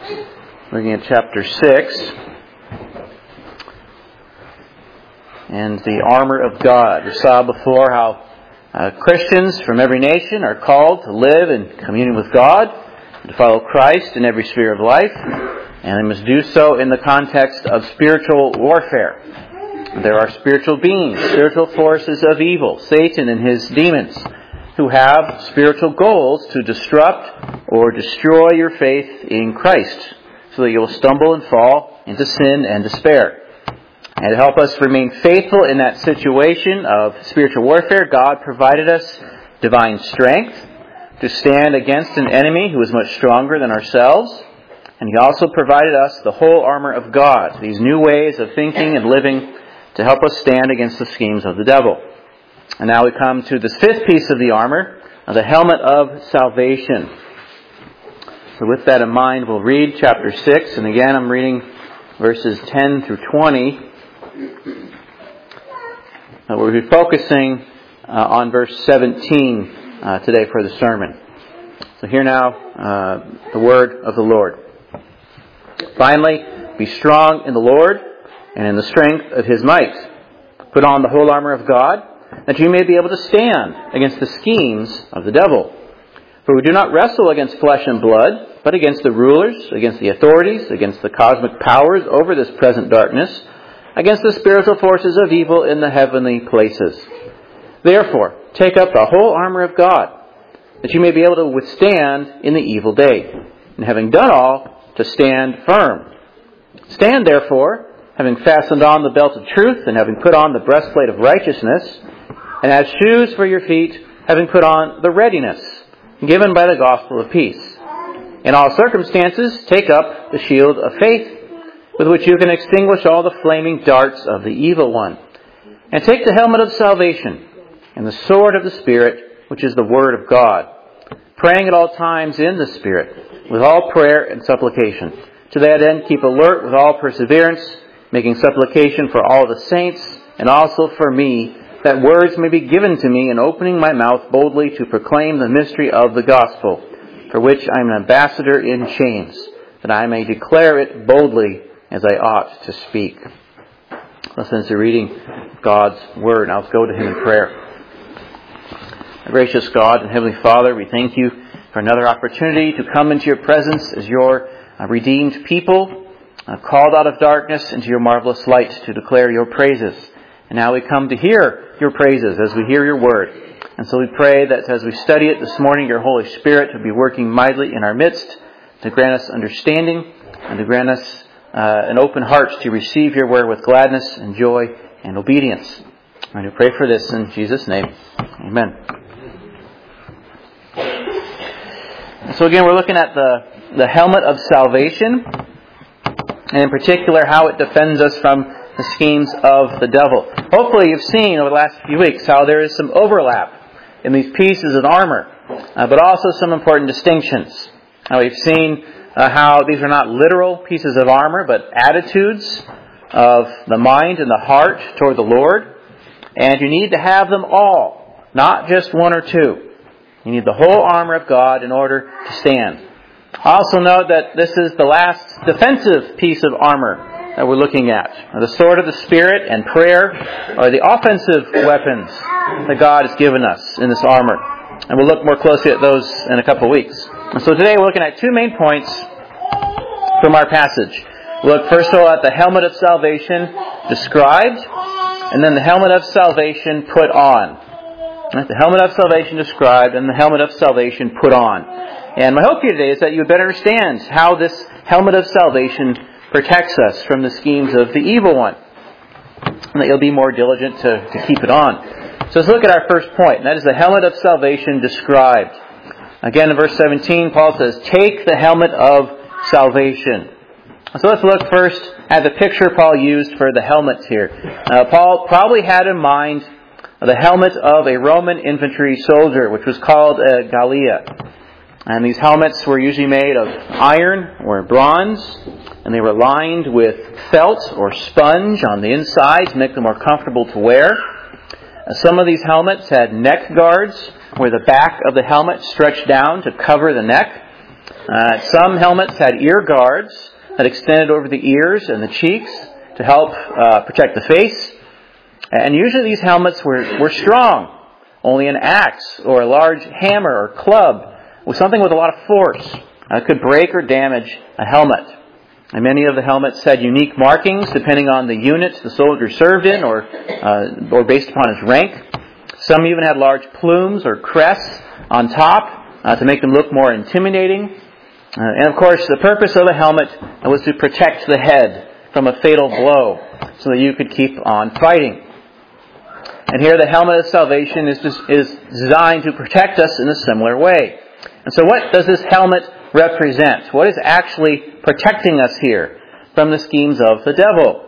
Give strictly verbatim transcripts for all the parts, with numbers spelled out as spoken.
looking at chapter six, and the armor of God. We saw before how uh, Christians from every nation are called to live in communion with God, to follow Christ in every sphere of life, and they must do so in the context of spiritual warfare. There are spiritual beings, spiritual forces of evil, Satan and his demons, who have spiritual goals to disrupt or destroy your faith in Christ, so that you will stumble and fall into sin and despair. And to help us remain faithful in that situation of spiritual warfare, God provided us divine strength to stand against an enemy who is much stronger than ourselves. And He also provided us the whole armor of God, these new ways of thinking and living to help us stand against the schemes of the devil. And now we come to this fifth piece of the armor, the helmet of salvation. So with that in mind, we'll read chapter six. And again, I'm reading verses ten through twenty. Uh, we'll be focusing uh, on verse seventeen uh, today for the sermon. So hear now uh, the word of the Lord. Finally, be strong in the Lord and in the strength of His might. Put on the whole armor of God, that you may be able to stand against the schemes of the devil. For we do not wrestle against flesh and blood, but against the rulers, against the authorities, against the cosmic powers over this present darkness, against the spiritual forces of evil in the heavenly places. Therefore, take up the whole armor of God, that you may be able to withstand in the evil day, and having done all, to stand firm. Stand therefore, having fastened on the belt of truth, and having put on the breastplate of righteousness, and as shoes for your feet, having put on the readiness given by the gospel of peace. In all circumstances, take up the shield of faith, with which you can extinguish all the flaming darts of the evil one. And take the helmet of salvation, and the sword of the Spirit, which is the word of God, praying at all times in the Spirit, with all prayer and supplication. To that end, keep alert with all perseverance, making supplication for all the saints, and also for me, that words may be given to me in opening my mouth boldly to proclaim the mystery of the gospel, for which I am an ambassador in chains, that I may declare it boldly as I ought to speak. Listen to reading God's Word. Now let's go to Him in prayer. Our gracious God and Heavenly Father, we thank You for another opportunity to come into Your presence as Your uh, redeemed people, uh, called out of darkness into Your marvelous light to declare Your praises. And now we come to hear Your praises as we hear Your Word. And so we pray that as we study it this morning, Your Holy Spirit will be working mightily in our midst to grant us understanding and to grant us uh, an open heart to receive Your Word with gladness and joy and obedience. And we pray for this in Jesus' name. Amen. So again, we're looking at the, the helmet of salvation, and in particular how it defends us from the schemes of the devil. Hopefully you've seen over the last few weeks how there is some overlap in these pieces of armor, uh, but also some important distinctions. Now we've seen uh, how these are not literal pieces of armor, but attitudes of the mind and the heart toward the Lord. And you need to have them all, not just one or two. You need the whole armor of God in order to stand. Also note that this is the last defensive piece of armor that we're looking at. The sword of the Spirit and prayer are the offensive weapons that God has given us in this armor. And we'll look more closely at those in a couple of weeks. And so today we're looking at two main points from our passage. We'll look first of all at the helmet of salvation described, and then the helmet of salvation put on. The helmet of salvation described and the helmet of salvation put on. And my hope here today is that you better understand how this helmet of salvation protects us from the schemes of the evil one, and that you'll be more diligent to, to keep it on. So let's look at our first point, and that is the helmet of salvation described. Again, in verse seventeen, Paul says, take the helmet of salvation. So let's look first at the picture Paul used for the helmets here. Uh, Paul probably had in mind the helmet of a Roman infantry soldier, which was called a galea. And these helmets were usually made of iron or bronze, and they were lined with felt or sponge on the inside to make them more comfortable to wear. Uh, some of these helmets had neck guards where the back of the helmet stretched down to cover the neck. Uh, some helmets had ear guards that extended over the ears and the cheeks to help uh, protect the face. And usually these helmets were, were strong. Only an axe or a large hammer or club with something with a lot of force uh, could break or damage a helmet. And many of the helmets had unique markings depending on the unit the soldier served in or uh, or based upon his rank. Some even had large plumes or crests on top uh, to make them look more intimidating. Uh, and of course, the purpose of a helmet was to protect the head from a fatal blow so that you could keep on fighting. And here the helmet of salvation is, just, is designed to protect us in a similar way. And so what does this helmet represent? What is actually protecting us here from the schemes of the devil?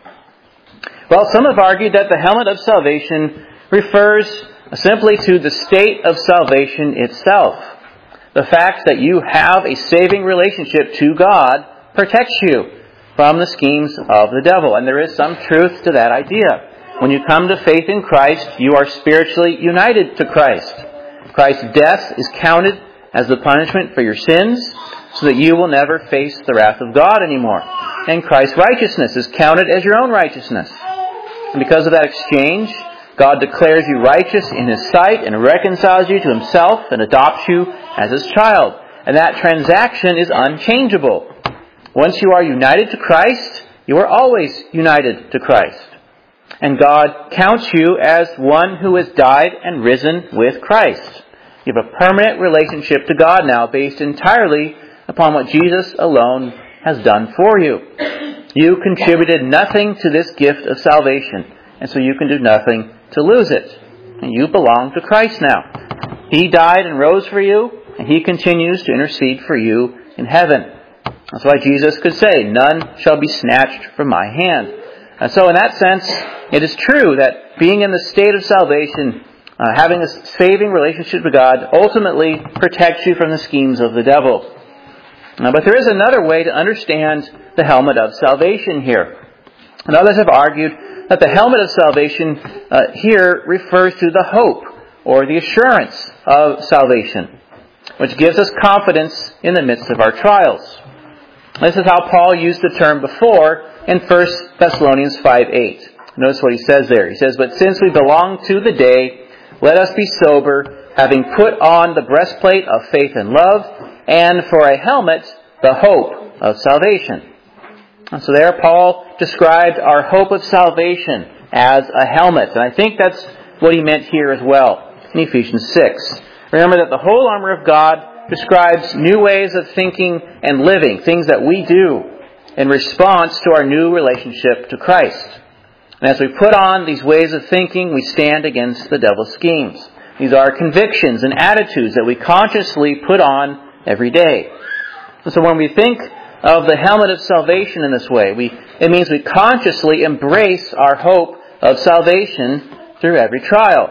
Well, some have argued that the helmet of salvation refers simply to the state of salvation itself. The fact that you have a saving relationship to God protects you from the schemes of the devil. And there is some truth to that idea. When you come to faith in Christ, you are spiritually united to Christ. Christ's death is counted as the punishment for your sins so that you will never face the wrath of God anymore. And Christ's righteousness is counted as your own righteousness. And because of that exchange, God declares you righteous in His sight and reconciles you to Himself and adopts you as His child. And that transaction is unchangeable. Once you are united to Christ, you are always united to Christ. And God counts you as one who has died and risen with Christ. You have a permanent relationship to God now based entirely upon what Jesus alone has done for you. You contributed nothing to this gift of salvation, and so you can do nothing to lose it. And you belong to Christ now. He died and rose for you, and He continues to intercede for you in heaven. That's why Jesus could say, "None shall be snatched from my hand." And so in that sense, it is true that being in the state of salvation, uh, having a saving relationship with God, ultimately protects you from the schemes of the devil. Uh, but there is another way to understand the helmet of salvation here. And others have argued that the helmet of salvation uh, here refers to the hope or the assurance of salvation, which gives us confidence in the midst of our trials. This is how Paul used the term before in First Thessalonians five eight. Notice what he says there. He says, "But since we belong to the day, let us be sober, having put on the breastplate of faith and love, and for a helmet, the hope of salvation." And so there Paul described our hope of salvation as a helmet. And I think that's what he meant here as well in Ephesians six. Remember that the whole armor of God describes new ways of thinking and living, things that we do in response to our new relationship to Christ. And as we put on these ways of thinking, we stand against the devil's schemes. These are convictions and attitudes that we consciously put on every day. And so when we think of the helmet of salvation in this way, we it means we consciously embrace our hope of salvation through every trial.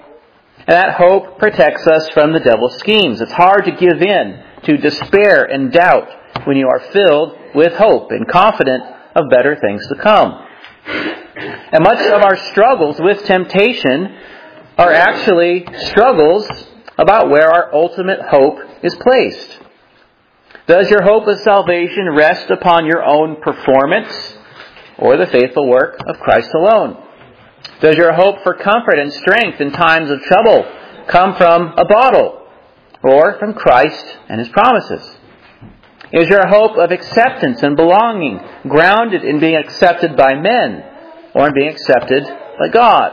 And that hope protects us from the devil's schemes. It's hard to give in to despair and doubt when you are filled with hope and confident of better things to come. And much of our struggles with temptation are actually struggles about where our ultimate hope is placed. Does your hope of salvation rest upon your own performance or the faithful work of Christ alone? Does your hope for comfort and strength in times of trouble come from a bottle or from Christ and His promises? Is your hope of acceptance and belonging grounded in being accepted by men or in being accepted by God?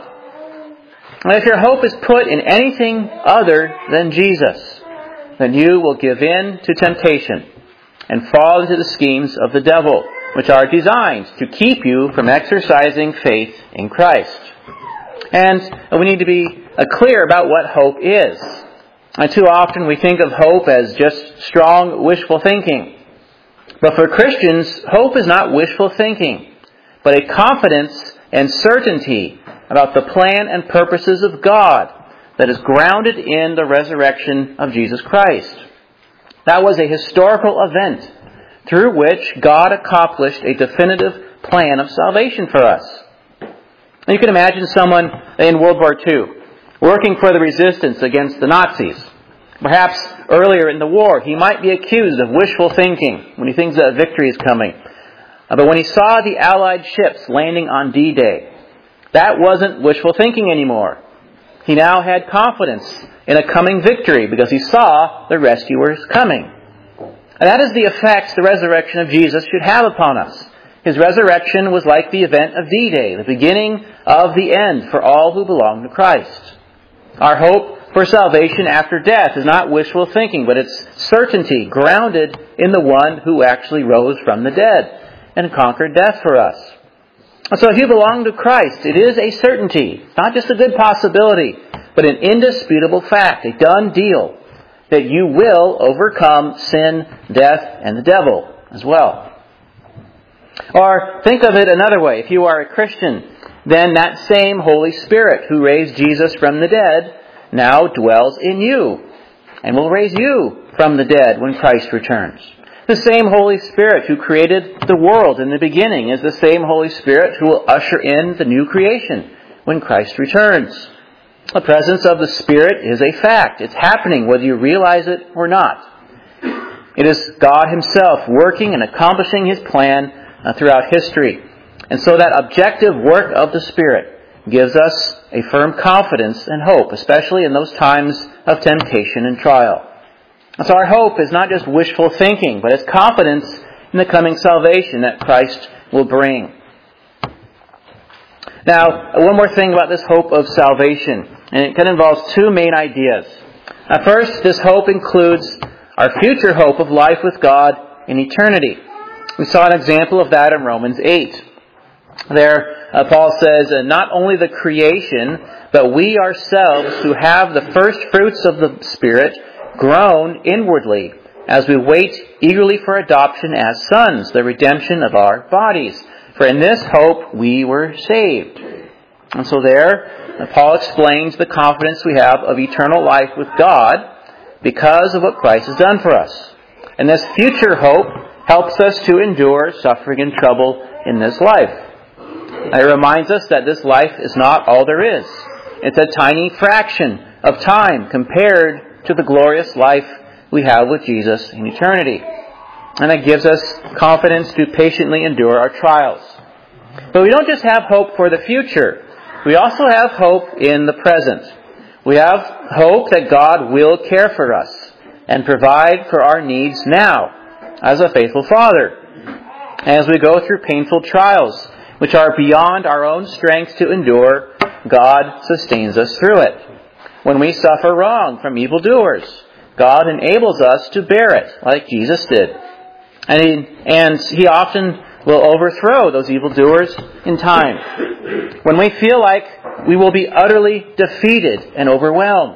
And if your hope is put in anything other than Jesus, then you will give in to temptation and fall into the schemes of the devil, which are designed to keep you from exercising faith in Christ. And we need to be clear about what hope is. And too often we think of hope as just strong, wishful thinking. But for Christians, hope is not wishful thinking, but a confidence and certainty about the plan and purposes of God that is grounded in the resurrection of Jesus Christ. That was a historical event through which God accomplished a definitive plan of salvation for us. And you can imagine someone in World War Two working for the resistance against the Nazis, perhaps earlier in the war, he might be accused of wishful thinking when he thinks that victory is coming. But when he saw the Allied ships landing on D-Day, that wasn't wishful thinking anymore. He now had confidence in a coming victory because he saw the rescuers coming. And that is the effect the resurrection of Jesus should have upon us. His resurrection was like the event of D-Day, the beginning of the end for all who belong to Christ. Our hope for salvation after death is not wishful thinking, but it's certainty grounded in the one who actually rose from the dead and conquered death for us. So if you belong to Christ, it is a certainty, not just a good possibility, but an indisputable fact, a done deal, that you will overcome sin, death, and the devil as well. Or think of it another way. If you are a Christian, then that same Holy Spirit who raised Jesus from the dead now dwells in you and will raise you from the dead when Christ returns. The same Holy Spirit who created the world in the beginning is the same Holy Spirit who will usher in the new creation when Christ returns. The presence of the Spirit is a fact. It's happening whether you realize it or not. It is God Himself working and accomplishing His plan uh, throughout history. And so that objective work of the Spirit gives us a firm confidence and hope, especially in those times of temptation and trial. So our hope is not just wishful thinking, but it's confidence in the coming salvation that Christ will bring. Now, one more thing about this hope of salvation, and it kind of involves two main ideas. Now, first, this hope includes our future hope of life with God in eternity. We saw an example of that in Romans eight. There, uh, Paul says, uh, not only the creation, but we ourselves who have the first fruits of the Spirit groan inwardly as we wait eagerly for adoption as sons, the redemption of our bodies. For in this hope we were saved. And so there, Paul explains the confidence we have of eternal life with God because of what Christ has done for us. And this future hope helps us to endure suffering and trouble in this life. It reminds us that this life is not all there is. It's a tiny fraction of time compared to the glorious life we have with Jesus in eternity. And it gives us confidence to patiently endure our trials. But we don't just have hope for the future. We also have hope in the present. We have hope that God will care for us and provide for our needs now as a faithful Father. As we go through painful trials, which are beyond our own strength to endure, God sustains us through it. When we suffer wrong from evildoers, God enables us to bear it, like Jesus did. And He, and he often will overthrow those evildoers in time. When we feel like we will be utterly defeated and overwhelmed,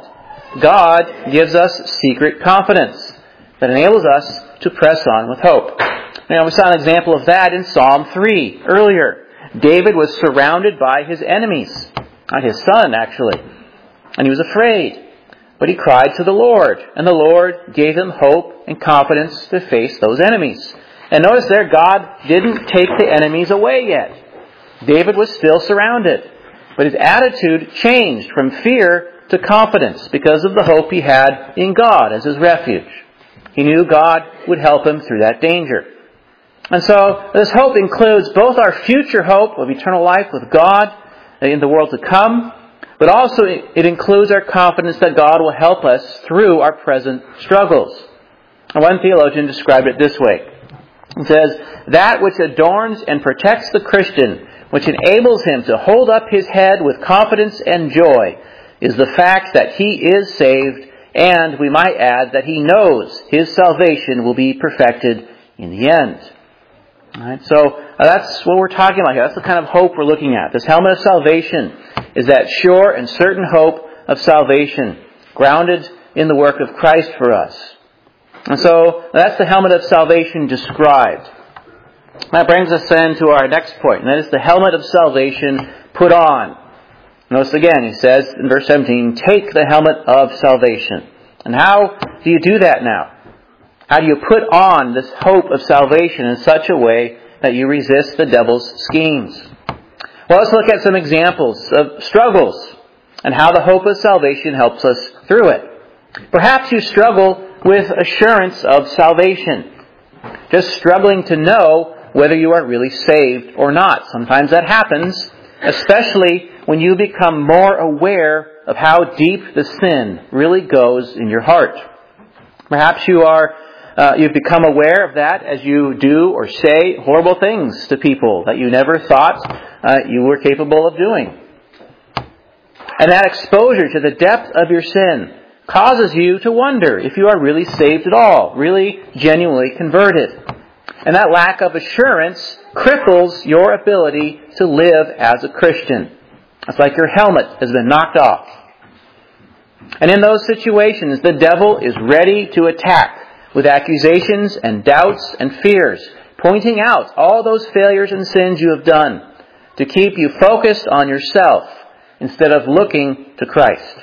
God gives us secret confidence that enables us to press on with hope. Now, we saw an example of that in Psalm three earlier. David was surrounded by his enemies, not his son actually, and he was afraid. But he cried to the Lord, and the Lord gave him hope and confidence to face those enemies. And notice there, God didn't take the enemies away yet. David was still surrounded, but his attitude changed from fear to confidence because of the hope he had in God as his refuge. He knew God would help him through that danger. And so this hope includes both our future hope of eternal life with God in the world to come, but also it includes our confidence that God will help us through our present struggles. And one theologian described it this way. He says, that which adorns and protects the Christian, which enables him to hold up his head with confidence and joy, is the fact that he is saved, and we might add that he knows his salvation will be perfected in the end. All right, so uh, that's what we're talking about here. That's the kind of hope we're looking at. This helmet of salvation is that sure and certain hope of salvation, grounded in the work of Christ for us. And so that's the helmet of salvation described. That brings us then to our next point, and that is the helmet of salvation put on. Notice again, he says in verse seventeen, take the helmet of salvation. And how do you do that now? How do you put on this hope of salvation in such a way that you resist the devil's schemes? Well, let's look at some examples of struggles and how the hope of salvation helps us through it. Perhaps you struggle with assurance of salvation, just struggling to know whether you are really saved or not. Sometimes that happens, especially when you become more aware of how deep the sin really goes in your heart. Perhaps you are, uh, you've become aware of that as you do or say horrible things to people that you never thought uh, you were capable of doing. And that exposure to the depth of your sin causes you to wonder if you are really saved at all, really genuinely converted. And that lack of assurance cripples your ability to live as a Christian. It's like your helmet has been knocked off. And in those situations, the devil is ready to attack with accusations and doubts and fears, pointing out all those failures and sins you have done to keep you focused on yourself instead of looking to Christ.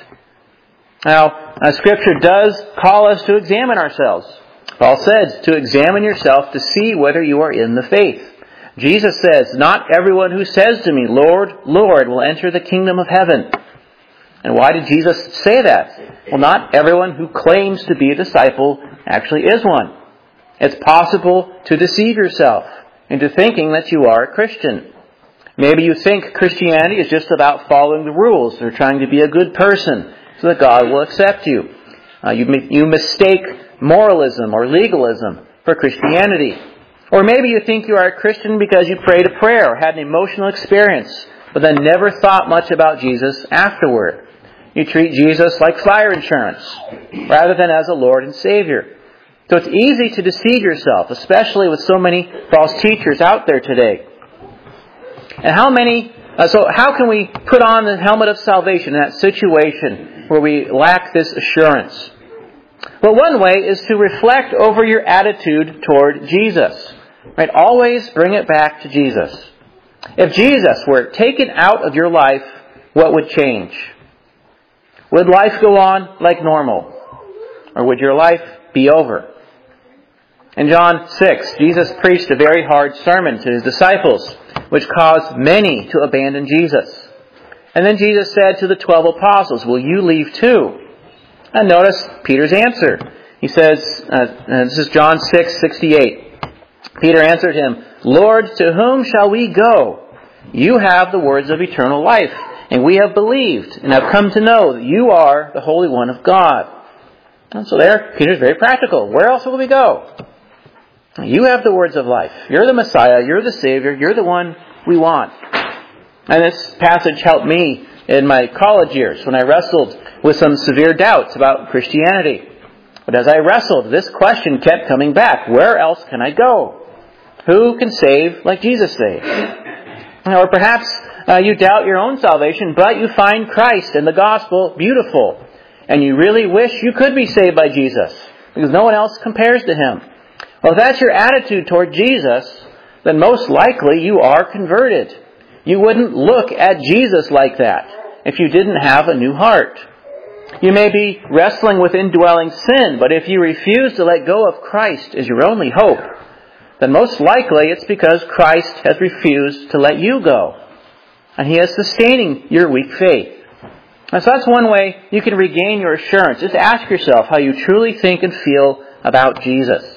Now, uh, Scripture does call us to examine ourselves. Paul says to examine yourself to see whether you are in the faith. Jesus says, "Not everyone who says to me, 'Lord, Lord,' will enter the kingdom of heaven." And why did Jesus say that? Well, not everyone who claims to be a disciple actually is one. It's possible to deceive yourself into thinking that you are a Christian. Maybe you think Christianity is just about following the rules or trying to be a good person so that God will accept you. Uh, you, you mistake moralism or legalism for Christianity. Or maybe you think you are a Christian because you prayed a prayer or had an emotional experience, but then never thought much about Jesus afterward. You treat Jesus like fire insurance rather than as a Lord and Savior. So it's easy to deceive yourself, especially with so many false teachers out there today. And how many, uh, so how can we put on the helmet of salvation in that situation where we lack this assurance? Well, one way is to reflect over your attitude toward Jesus. Right? Always bring it back to Jesus. If Jesus were taken out of your life, what would change? Would life go on like normal? Or would your life be over? In John six, Jesus preached a very hard sermon to His disciples, which caused many to abandon Jesus. And then Jesus said to the twelve apostles, "Will you leave too?" And notice Peter's answer. He says, uh, this is John six sixty-eight. Peter answered him, "Lord, to whom shall we go? You have the words of eternal life, and we have believed and have come to know that you are the Holy One of God." And so there, Peter's very practical. Where else will we go? You have the words of life. You're the Messiah. You're the Savior. You're the one we want. And this passage helped me in my college years when I wrestled with some severe doubts about Christianity. But as I wrestled, this question kept coming back. Where else can I go? Who can save like Jesus saved? Or perhaps uh, you doubt your own salvation, but you find Christ and the gospel beautiful. And you really wish you could be saved by Jesus, because no one else compares to Him. Well, if that's your attitude toward Jesus, then most likely you are converted. You wouldn't look at Jesus like that if you didn't have a new heart. You may be wrestling with indwelling sin, but if you refuse to let go of Christ as your only hope, then most likely it's because Christ has refused to let you go. And He is sustaining your weak faith. And so that's one way you can regain your assurance. Just ask yourself how you truly think and feel about Jesus.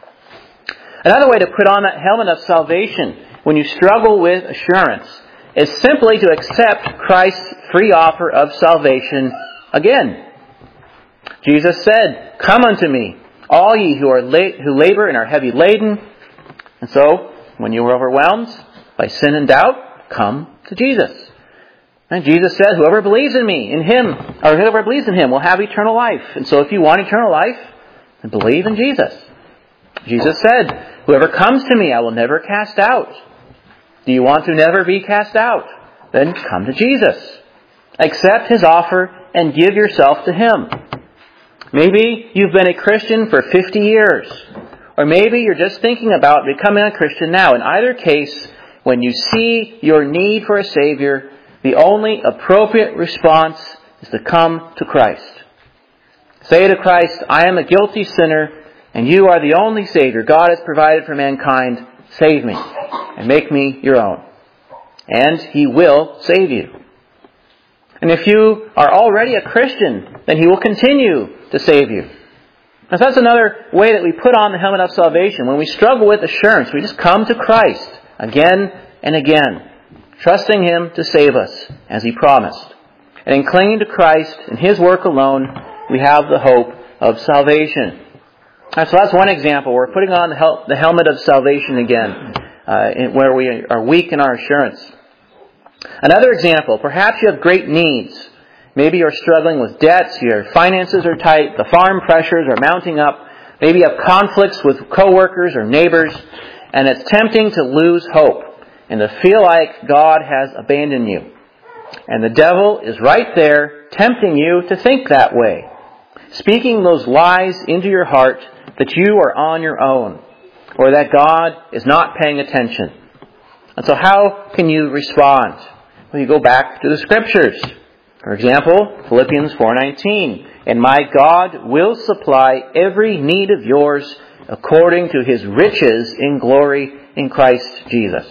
Another way to put on that helmet of salvation when you struggle with assurance is simply to accept Christ's free offer of salvation again. Jesus said, "Come unto me, all ye who are la- who labor and are heavy laden." And so, when you are overwhelmed by sin and doubt, come to Jesus. And Jesus said, "Whoever believes in me, in Him, or whoever believes in Him will have eternal life." And so if you want eternal life, then believe in Jesus. Jesus said, "Whoever comes to me, I will never cast out." Do you want to never be cast out? Then come to Jesus. Accept His offer and give yourself to Him. Maybe you've been a Christian for fifty years. Or maybe you're just thinking about becoming a Christian now. In either case, when you see your need for a Savior, the only appropriate response is to come to Christ. Say to Christ, "I am a guilty sinner, and you are the only Savior God has provided for mankind. Save me and make me your own." And He will save you. And if you are already a Christian, then He will continue to save you. Now, that's another way that we put on the helmet of salvation. When we struggle with assurance, we just come to Christ again and again, trusting Him to save us, as He promised. And in clinging to Christ and His work alone, we have the hope of salvation. So that's one example. We're putting on the, hel- the helmet of salvation again, uh, in, where we are weak in our assurance. Another example, perhaps you have great needs. Maybe you're struggling with debts, your finances are tight, the farm pressures are mounting up. Maybe you have conflicts with coworkers or neighbors, and it's tempting to lose hope and to feel like God has abandoned you. And the devil is right there, tempting you to think that way, speaking those lies into your heart that you are on your own, or that God is not paying attention. And so how can you respond? Well, you go back to the Scriptures. For example, Philippians four nineteen, "And my God will supply every need of yours according to His riches in glory in Christ Jesus."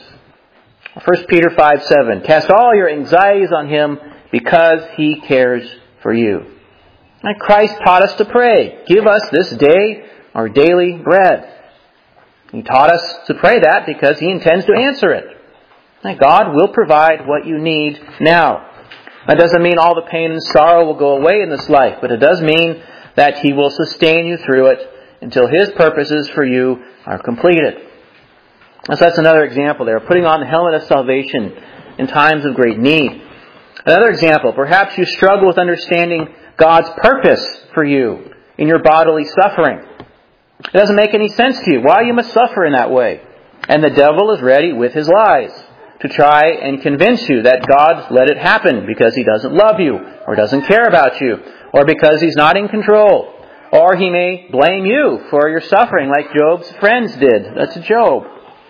First Peter five seven, "Cast all your anxieties on Him because He cares for you." And Christ taught us to pray, "Give us this day our daily bread." He taught us to pray that because He intends to answer it. And God will provide what you need now. That doesn't mean all the pain and sorrow will go away in this life, but it does mean that He will sustain you through it until His purposes for you are completed. So that's another example there, putting on the helmet of salvation in times of great need. Another example, perhaps you struggle with understanding God's purpose for you in your bodily suffering. It doesn't make any sense to you why you must suffer in that way. And the devil is ready with his lies to try and convince you that God let it happen because He doesn't love you, or doesn't care about you, or because He's not in control. Or he may blame you for your suffering like Job's friends did. That's Job.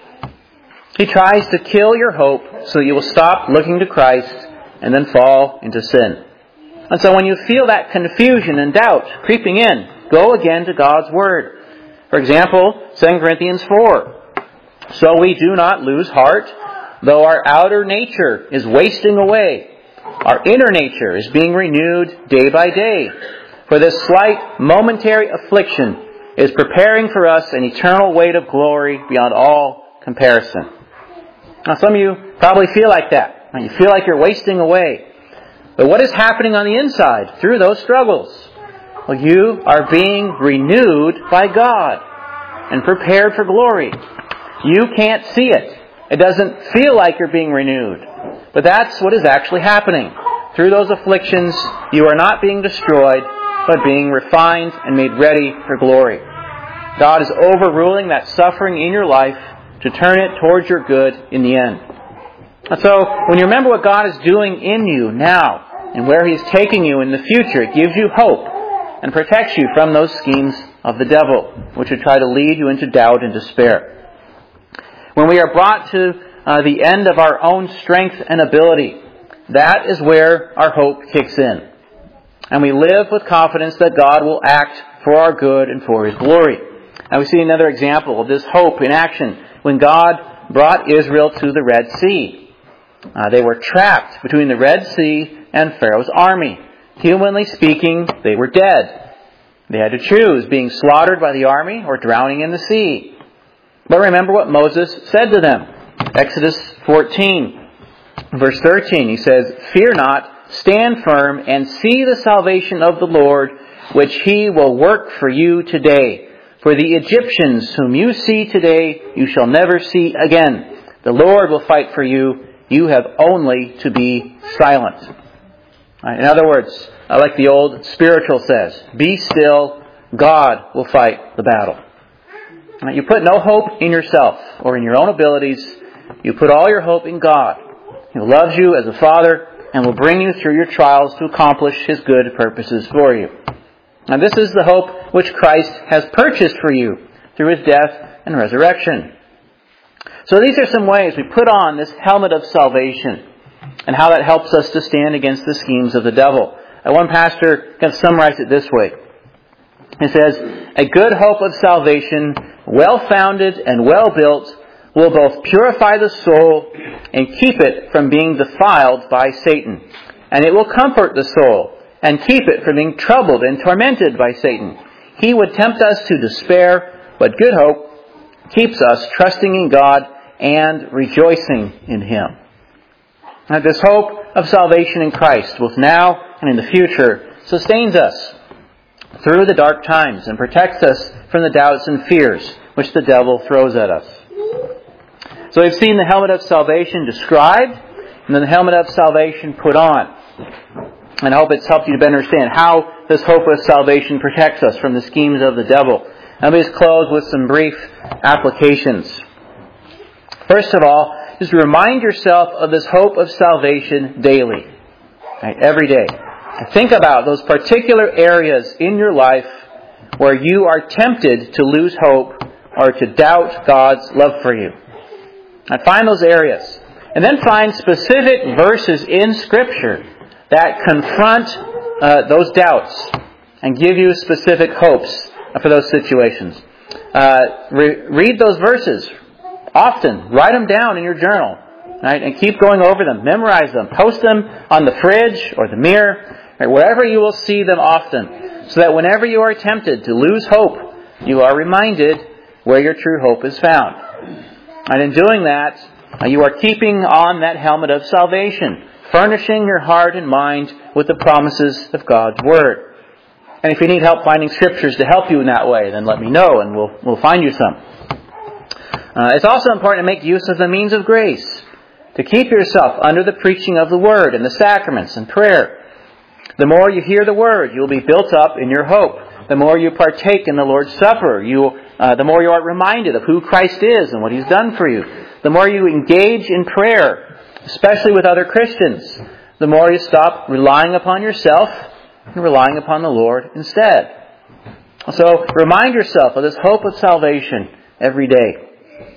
He tries to kill your hope so that you will stop looking to Christ and then fall into sin. And so when you feel that confusion and doubt creeping in, go again to God's Word. For example, Second Corinthians four. "So we do not lose heart, though our outer nature is wasting away. Our inner nature is being renewed day by day. For this slight momentary affliction is preparing for us an eternal weight of glory beyond all comparison." Now some of you probably feel like that. You feel like you're wasting away. But what is happening on the inside through those struggles? Well, you are being renewed by God and prepared for glory. You can't see it. It doesn't feel like you're being renewed. But that's what is actually happening. Through those afflictions, you are not being destroyed, but being refined and made ready for glory. God is overruling that suffering in your life to turn it towards your good in the end. And so, when you remember what God is doing in you now, and where He's taking you in the future, it gives you hope and protects you from those schemes of the devil, which would try to lead you into doubt and despair. When we are brought to uh, the end of our own strength and ability, that is where our hope kicks in. And we live with confidence that God will act for our good and for His glory. And we see another example of this hope in action when God brought Israel to the Red Sea. Uh, they were trapped between the Red Sea and Pharaoh's army. Humanly speaking, they were dead. They had to choose being slaughtered by the army or drowning in the sea. But remember what Moses said to them. Exodus fourteen, verse thirteen, he says, "Fear not, stand firm, and see the salvation of the Lord, which He will work for you today. For the Egyptians whom you see today, you shall never see again. The Lord will fight for you. You have only to be silent." In other words, like the old spiritual says, be still, God will fight the battle. You put no hope in yourself or in your own abilities. You put all your hope in God, who loves you as a Father and will bring you through your trials to accomplish His good purposes for you. And this is the hope which Christ has purchased for you through His death and resurrection. So these are some ways we put on this helmet of salvation and how that helps us to stand against the schemes of the devil. And one pastor can summarize it this way. He says, "A good hope of salvation, well-founded and well-built, will both purify the soul and keep it from being defiled by Satan. And it will comfort the soul and keep it from being troubled and tormented by Satan. he would tempt us to despair, but good hope keeps us trusting in God and rejoicing in Him. Now, this hope of salvation in Christ, both now and in the future, sustains us through the dark times and protects us from the doubts and fears which the devil throws at us. So we've seen the helmet of salvation described, and then the helmet of salvation put on. And I hope it's helped you to better understand how this hope of salvation protects us from the schemes of the devil. Let me just close with some brief applications. First of all, just remind yourself of this hope of salvation daily. Right, every day. And think about those particular areas in your life where you are tempted to lose hope or to doubt God's love for you. And find those areas. And then find specific verses in Scripture that confront uh, those doubts and give you specific hopes for those situations. Uh, re- read those verses often. Write them down in your journal. Right? And keep going over them. Memorize them. Post them on the fridge or the mirror. Right? Wherever you will see them often. So that whenever you are tempted to lose hope, you are reminded where your true hope is found. And in doing that, you are keeping on that helmet of salvation, furnishing your heart and mind with the promises of God's Word. And if you need help finding Scriptures to help you in that way, then let me know and we'll we'll find you some. Uh, it's also important to make use of the means of grace, to keep yourself under the preaching of the Word and the sacraments and prayer. The more you hear the Word, you will be built up in your hope. The more you partake in the Lord's Supper, you uh, the more you are reminded of who Christ is and what He's done for you. The more you engage in prayer, especially with other Christians, the more you stop relying upon yourself and relying upon the Lord instead. So remind yourself of this hope of salvation every day.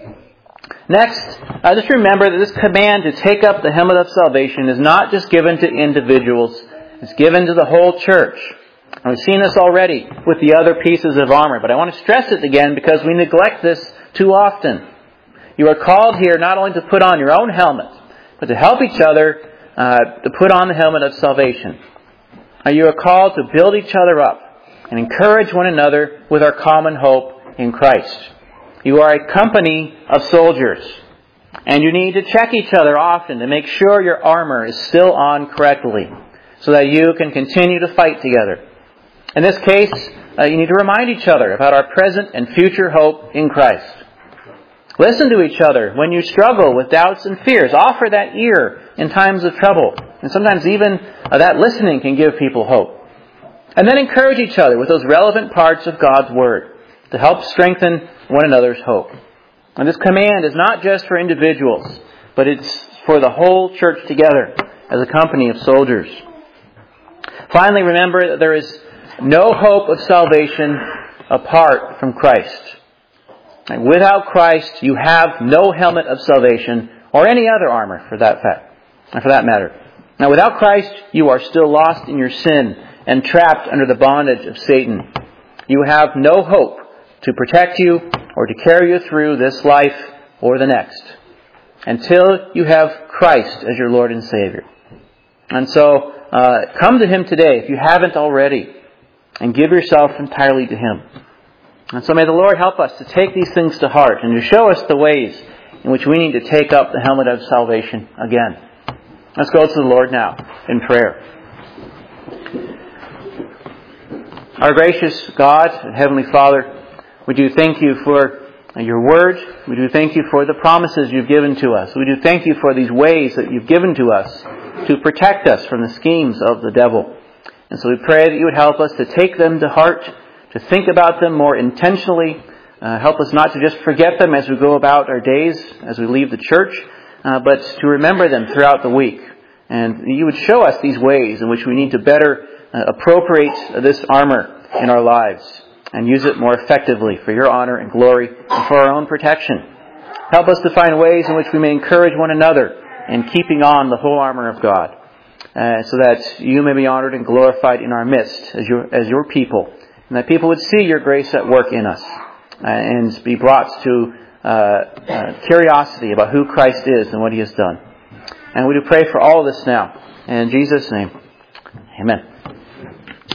Next, uh, just remember that this command to take up the helmet of salvation is not just given to individuals. It's given to the whole church. And we've seen this already with the other pieces of armor, but I want to stress it again because we neglect this too often. You are called here not only to put on your own helmet, but to help each other uh, to put on the helmet of salvation. Uh, you are called to build each other up and encourage one another with our common hope in Christ. You are a company of soldiers, and you need to check each other often to make sure your armor is still on correctly, so that you can continue to fight together. In this case, uh, you need to remind each other about our present and future hope in Christ. Listen to each other when you struggle with doubts and fears. Offer that ear in times of trouble. And sometimes even uh, that listening can give people hope. And then encourage each other with those relevant parts of God's Word to help strengthen one another's hope. And this command is not just for individuals, but it's for the whole church together as a company of soldiers. Finally, remember that there is no hope of salvation apart from Christ. And without Christ, you have no helmet of salvation or any other armor for that fact, for that matter. Now, without Christ, you are still lost in your sin and trapped under the bondage of Satan. You have no hope to protect you or to carry you through this life or the next until you have Christ as your Lord and Savior. And so, uh, come to Him today if you haven't already, and give yourself entirely to Him. And so may the Lord help us to take these things to heart and to show us the ways in which we need to take up the helmet of salvation again. Let's go to the Lord now in prayer. Our gracious God and Heavenly Father, we do thank You for Your Word. We do thank You for the promises You've given to us. We do thank You for these ways that You've given to us to protect us from the schemes of the devil. And so we pray that You would help us to take them to heart, to think about them more intentionally. Uh, help us not to just forget them as we go about our days, as we leave the church, uh, but to remember them throughout the week. And You would show us these ways in which we need to better uh, appropriate this armor in our lives and use it more effectively for Your honor and glory and for our own protection. Help us to find ways in which we may encourage one another in keeping on the whole armor of God, uh, so that You may be honored and glorified in our midst as your, as your people, and that people would see Your grace at work in us uh, and be brought to uh, uh, curiosity about who Christ is and what He has done. And we do pray for all of this now. In Jesus' name, amen.